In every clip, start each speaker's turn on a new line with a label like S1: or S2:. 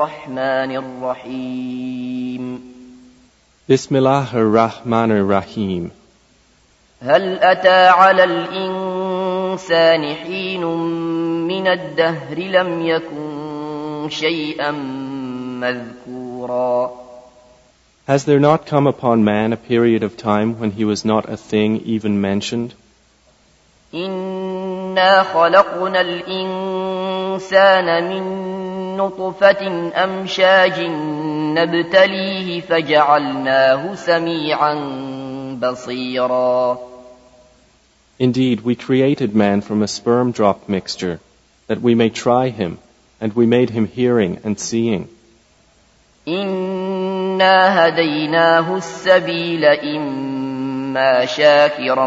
S1: الرحمن الرحيم
S2: بسم الله الرحمن الرحيم
S1: هل أتى على الإنسان حين من الدهر لم يكن شيئا مذكورا
S2: Has there not come upon man a period of time when he was not a thing even mentioned?
S1: إنا خلقنا الإنسان من نطفة أمشاج نبتليه فجعلناه سميعا بصيرا
S2: Indeed, we created man from a sperm drop mixture, that we may try him, and we made him hearing and seeing.
S1: إنا هديناه السبيل إما شاكرا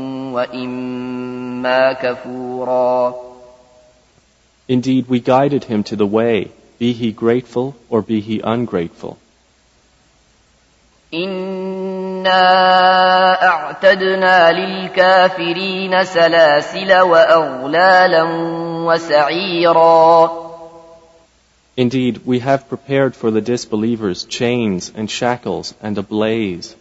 S1: وإما كفورا
S2: Indeed, we guided him to the way, be he grateful or be he ungrateful.
S1: إنا أعتدنا للكافرين سلاسل وأغلالا وسعيرا
S2: Indeed, we have prepared for the disbelievers chains and shackles and a blaze.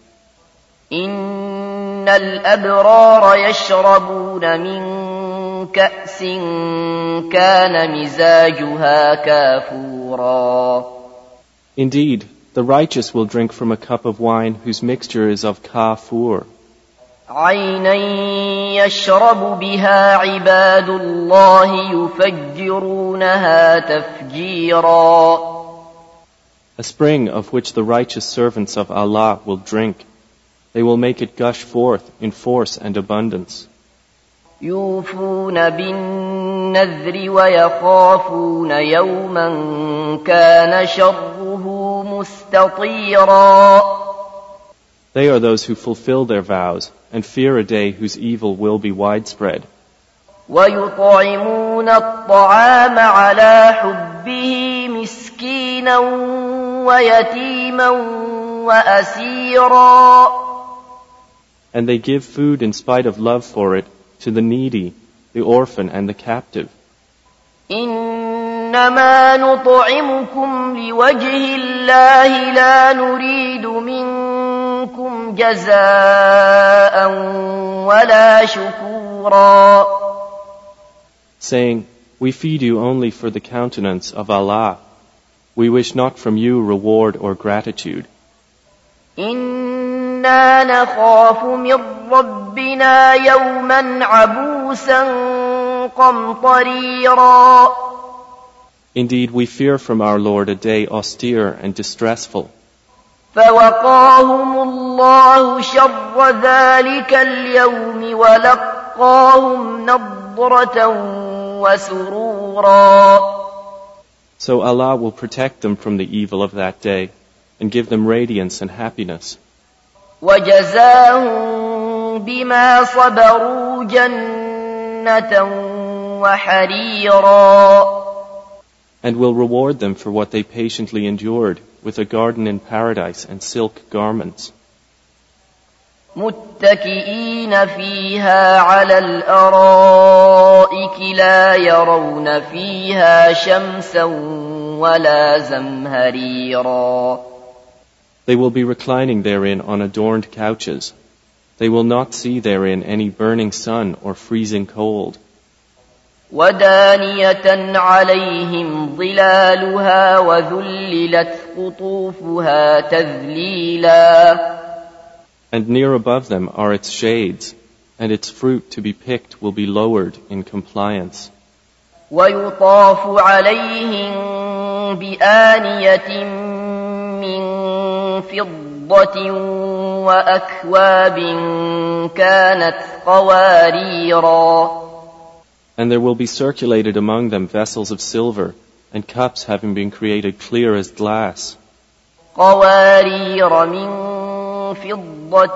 S1: إن الأبرار يشربون من كأس كان مزاجها كافورا
S2: Indeed, the righteous will drink from a cup of wine whose mixture is of kafur.
S1: عينا يشرب بها عباد الله يفجرونها تفجيرا
S2: A spring of which the righteous servants of Allah will drink. They will make it gush forth in force and abundance.
S1: يوفون بالنذر ويخافون يوما كان شره مستطيرا
S2: They are those who fulfill their vows and fear a day whose evil will be widespread.
S1: ويطعمون الطعام على حبه مسكينا ويتيما وأسيرا
S2: And they give food in spite of love for it to the needy, the orphan and the captive.
S1: إنما نطعمكم لوجه الله لا نريد منكم جزاء ولا شكورا
S2: Saying, we feed you only for the countenance of Allah. We wish not from you reward or gratitude.
S1: إنا نخاف من ربنا يوما عبوسا قمطريرا
S2: Indeed, we fear from our Lord a day austere and distressful.
S1: فوقاهم الله شر ذلك اليوم ولقاهم نضرة وسرورا
S2: So Allah will protect them from the evil of that day and give them radiance and happiness.
S1: وجزاهم بما صبروا جنة وحريرا
S2: And will reward them for what they patiently endured with a garden in paradise and silk garments.
S1: متكئين فيها على الأرائك لا يرون فيها شمسا ولا زمهريرا
S2: They will be reclining therein on adorned couches. They will not see therein any burning sun or freezing cold.
S1: ودانية عليهم ظلالها وذللت قطوفها تذليلا
S2: And near above them are its shades, and its fruit to be picked will be lowered in compliance.
S1: ويطاف عليهم بآنية من فضة وأكواب كانت قواريرا
S2: And there will be circulated among them vessels of silver, and cups having been created clear as glass.
S1: قوارير من فضة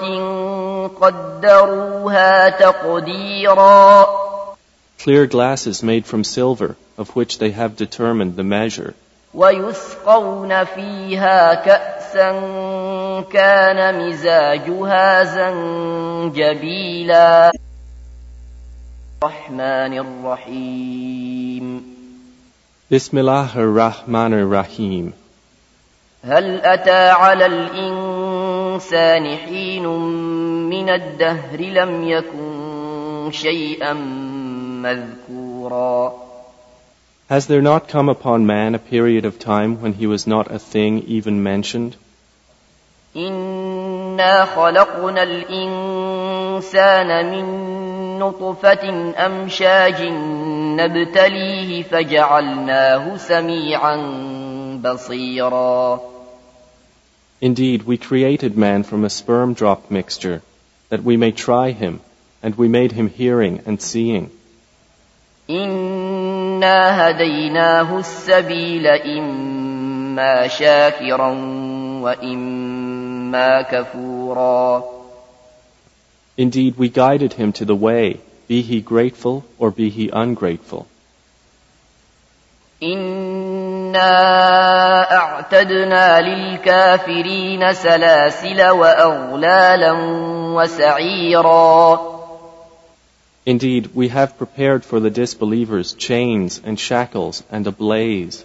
S1: قدروها تقديرا
S2: Clear glasses made from silver, of which they have determined the measure.
S1: ويسقون فيها كأسا كان مزاجها زنجبيلا الرحمن الرحيم
S2: Bismillahir Rahmanir Rahim.
S1: هل أتى على الإنسان حين من الدهر لم يكن شيئا مذكورا.
S2: Has there not come upon man a period of time when he was not a thing even mentioned?
S1: إنا خلقنا الإنسان من نطفة أمشاج نبتليه فجعلناه سميعا بصيرا.
S2: Indeed, we created man from a sperm drop mixture, that we may try him, and we made him hearing and seeing.
S1: إنا هديناه السبيل إما شاكرا وإما كفورا.
S2: Indeed, we guided him to the way, be he grateful or be he ungrateful.
S1: إنا أعتدنا للكافرين سلاسل وأغلالا وسعيرا.
S2: Indeed, we have prepared for the disbelievers chains and shackles and a blaze.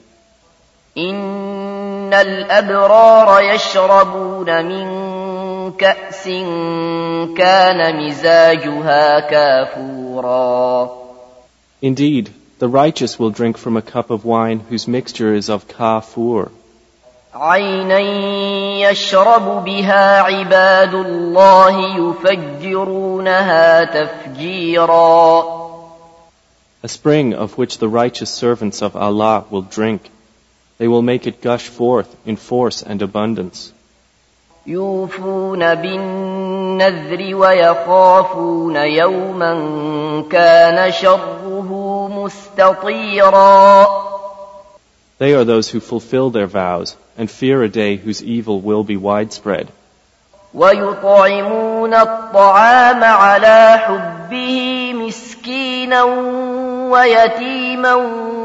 S1: إن الأبرار يشربون من كأس كان مزاجها كافورا.
S2: Indeed, the righteous will drink from a cup of wine whose mixture is of kafur.
S1: عينا يشرب بها عباد الله يفجرونها تفجيرا.
S2: A spring of which the righteous servants of Allah will drink. They will make it gush forth in force and abundance.
S1: يوفون بالنذر ويخافون يوما كان شره مستطيرا.
S2: They are those who fulfill their vows and fear a day whose evil will be widespread.
S1: ويطعمون الطعام على حبه مسكينا ويتيما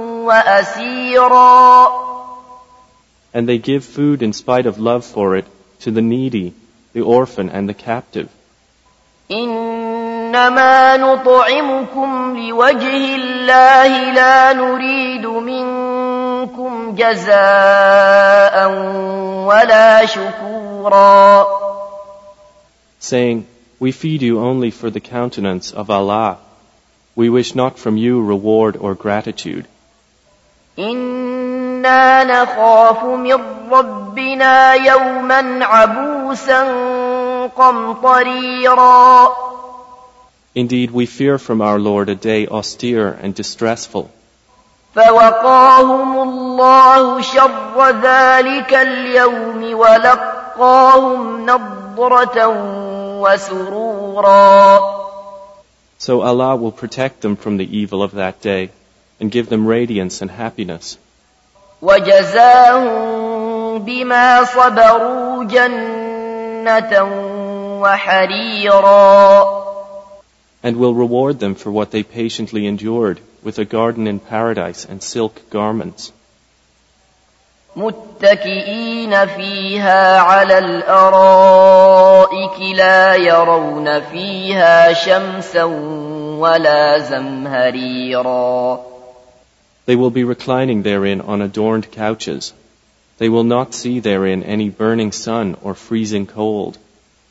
S1: وأسيرا.
S2: And they give food in spite of love for it to the needy, the orphan and the captive.
S1: إنما نطعمكم لوجه الله لا نريد منكم جزاء ولا شكورا.
S2: Saying, we feed you only for the countenance of Allah. We wish not from you reward or gratitude.
S1: إنا نخاف من ربنا يوما عبوسا قمطريرا.
S2: Indeed, we fear from our Lord a day austere and distressful.
S1: فوقاهم الله شر ذلك اليوم ولقاهم نضرة وسرورا.
S2: So Allah will protect them from the evil of that day and give them radiance and happiness.
S1: وجزاهم بما صبروا جنة وحريرا.
S2: And will reward them for what they patiently endured with a garden in paradise and silk garments.
S1: متكئين فيها على الأرائك لا يرون فيها شمسا ولا زمهريرا.
S2: They will be reclining therein on adorned couches. They will not see therein any burning sun or freezing cold.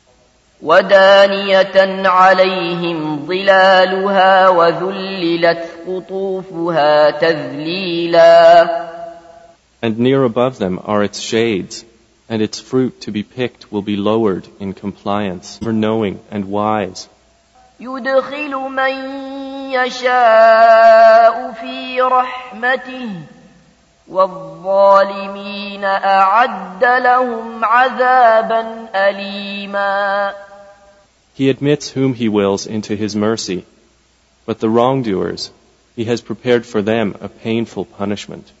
S1: ودانية عليهم ظلالها وذللت قطوفها تذليلا.
S2: And near above them are its shades, and its fruit to be picked will be lowered in compliance, for knowing and wise.
S1: يدخل من يشاء في رحمته والظالمين أعد لهم عذابا أليما.
S2: He admits whom he wills into his mercy, but the wrongdoers, he has prepared for them a painful punishment.